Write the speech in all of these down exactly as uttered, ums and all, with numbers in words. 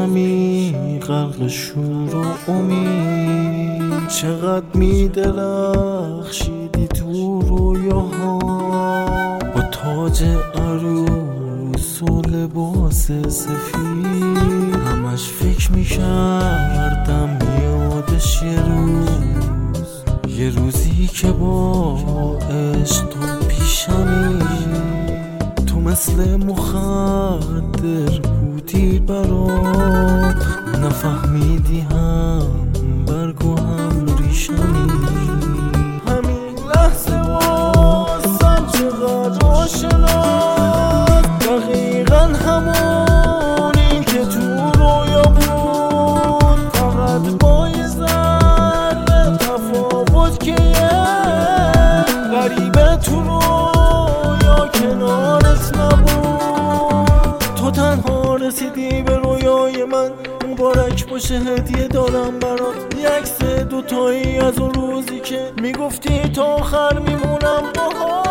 پیشمی غرق شور و امید، چقدر میدرخشیدی تو رویاها با تاج عروس و لباس سفید. همش فکر میکردم یادش یه روز، یه روزی که با عشق تو پیشمی، تو مثل مخدر بودی برات، نفهمیدی هم برگ و هم ریشمی. همین لحظه واسم چقدر آشناست، دقیقا همونی که تو رویا بود، فقط با یه ذره تفاوت که یه غریبه تو رویا کنارت نبود. تو تنها رسیدی به رویای من، مبارک باشه هدیه دارم برات، یه عکس دوتایی از اون روزی که میگفتی تا آخر میمونم باهات.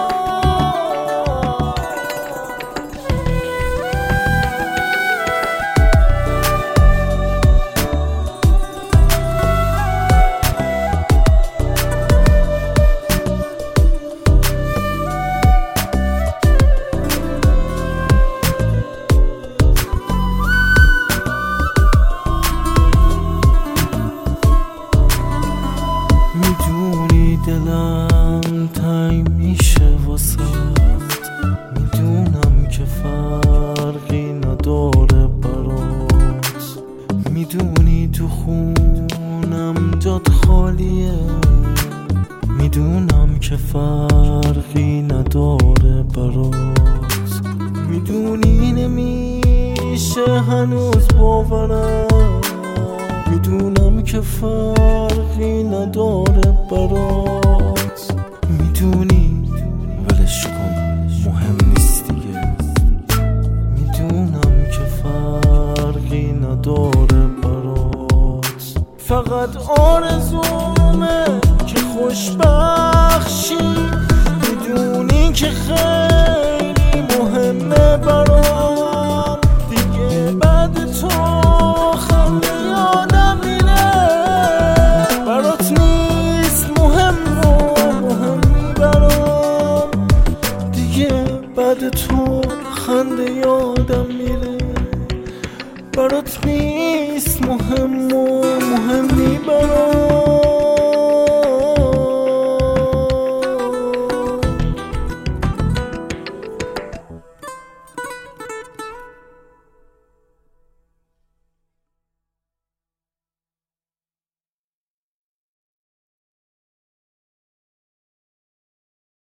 میدونی دلم تنگ میشه واسه، میدونم که فرقی نداره برات، میدونی تو خونم جات خالیه، میدونم که فرقی نداره برات، میدونی نمیشه هنوز باورم، میدونم که فرقی نداره برات، میدونی ولش کن مهم نیست دیگه، میدونم که فرقی نداره برات. فقط آرزومه که خوشبخشی، میدونی که خیلی مهمه برام، دیگه بعد تو خنده یادم میره، برات نیست مهم و مهمی برام، دیگه بعد تو خنده یادم میره، برات نیست مهم و مهمی برام.